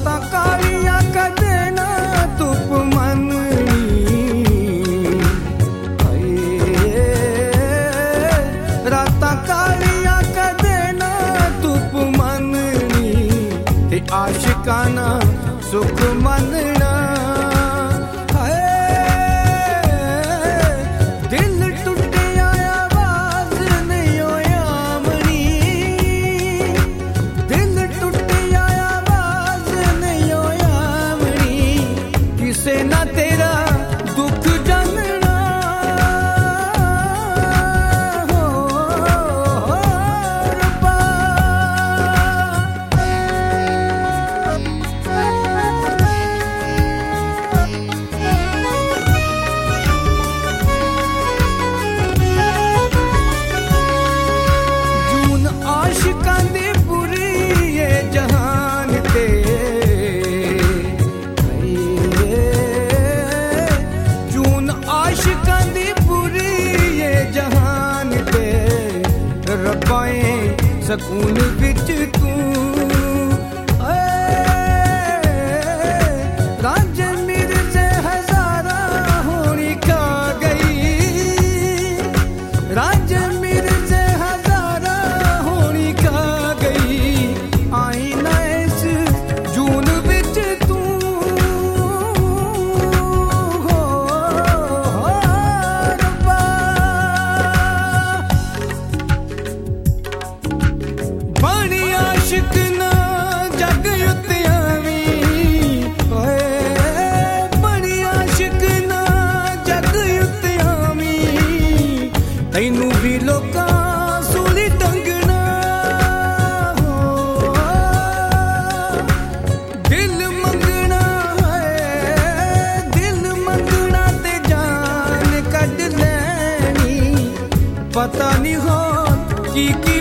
रातां कालियां कदे ना धुप मननी रातां कालियां कदे ना धुप मननी ते आशिकाना सुख मनना दिल टुटिया आवाज नहीं आमनी दिल टुटिया आवाज नहीं आमनी किसे ना तेरा दुख जानना हो रब्बा जून आशिकां दी बुरी ये जहान ते जून आशिकां दी बुरी ये जहान ते रब्बाए सकून विच तू रांझे मिर्ज़े हज़ारा होनी खा गई रांझे मिर्ज़े हज़ारा होनी खा गई आई ना इस जून विच तू हो रब्बा बनी आशिक ना जग उत्ते आवी बनी आशिक ना जग उत्ते आवी तैनू भी लोकां सूली टंगना हो दिल मंगना ते जान कढ लैनी पता नहीं हो की